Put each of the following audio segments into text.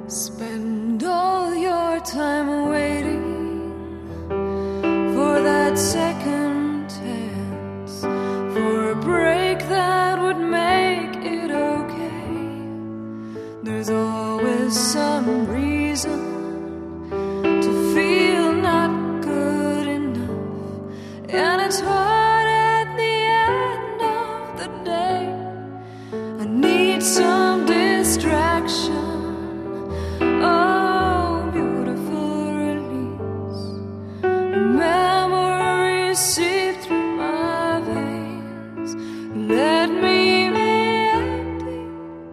Spend all your time waiting for that second chance, for a break that would make it okay. There's always some reason to feel not good enough, and it's hard at the end of the day. I need some distraction. Oh, beautiful release. Memories seep through my veins. Let me be empty,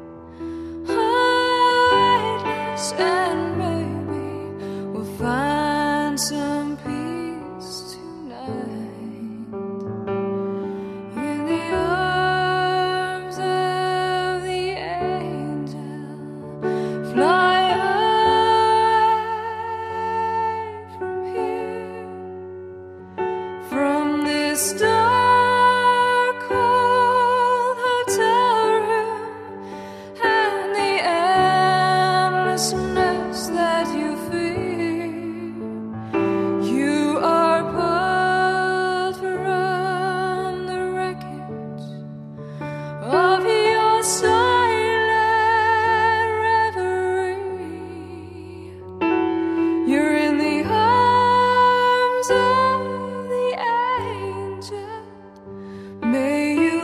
weightless, and maybe we'll find some peace tonight. In the arms of the angel, fly this dark, cold hotel room and the endlessness that you feel. You are pulled from the wreckage of your silent reverie. You're in the arms of may you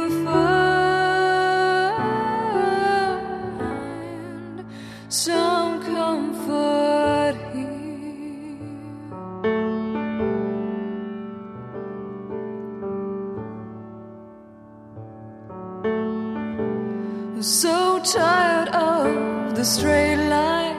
find some comfort here. I'm so tired of the straight line,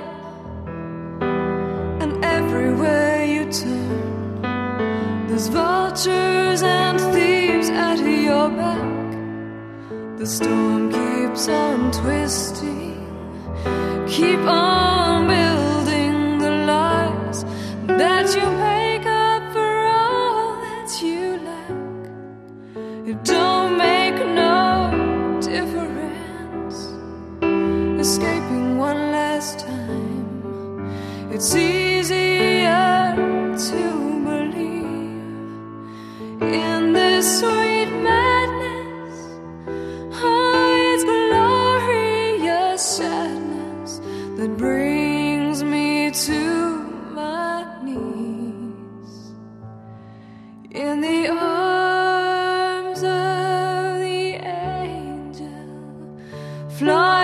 and everywhere you turn there's vultures and thieves at your back. The storm keeps on twisting, keep on building the lies that you make up for all that you lack. It don't make no difference escaping one last time. It's easier to in this sweet madness, oh, it's glorious sadness that brings me to my knees. In the arms of the angel, fly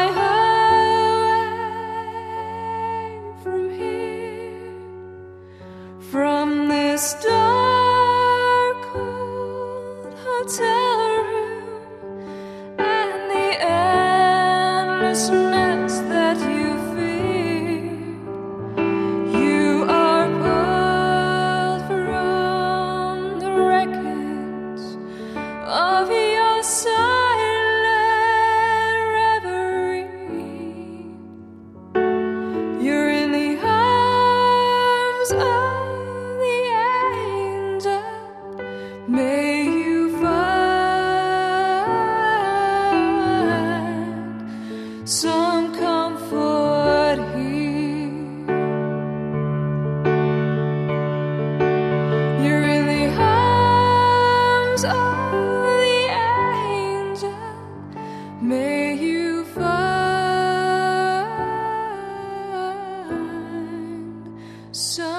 away from here, from this dark hotel room and the endlessness that you feel. You are pulled from the wreckage of your silent reverie. You're in the arms of the angel. May some comfort here. You're in the arms of the angel. May you find some